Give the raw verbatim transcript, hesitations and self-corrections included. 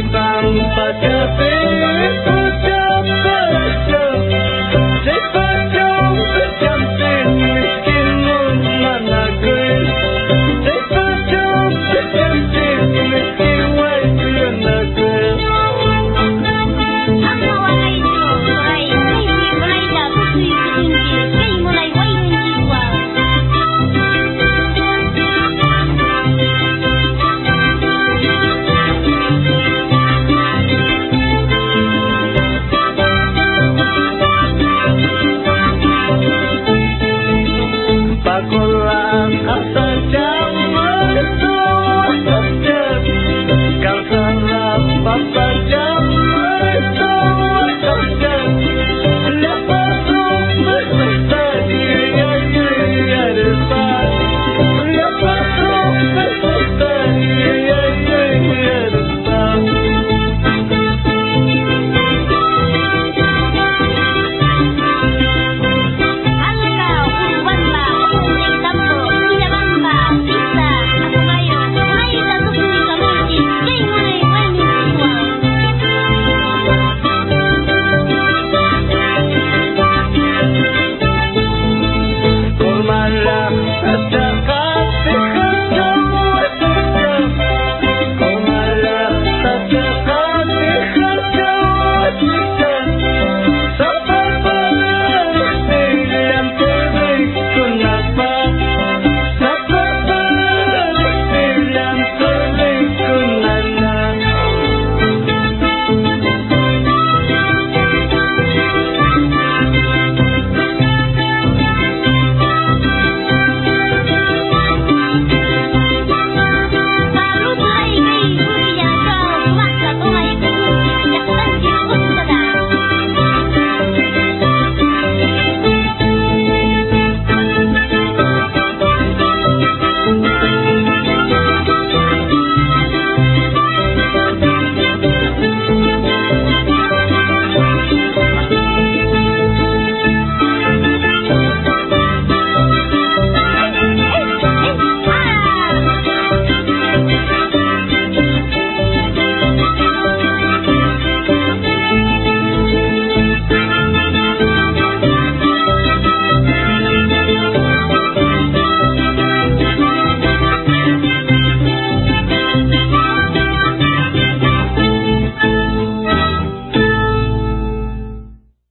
tanpa kasih ucap berjam. Sepajang bercantik miskinmu mana gue. Sepajang bercantik miskin wai tiada gue. Apa warai itu? Warai, kai mulai dah kusui kusunji, kai mulai wai jiwa. Pakulan asa jam mertua saja. Kau salah papa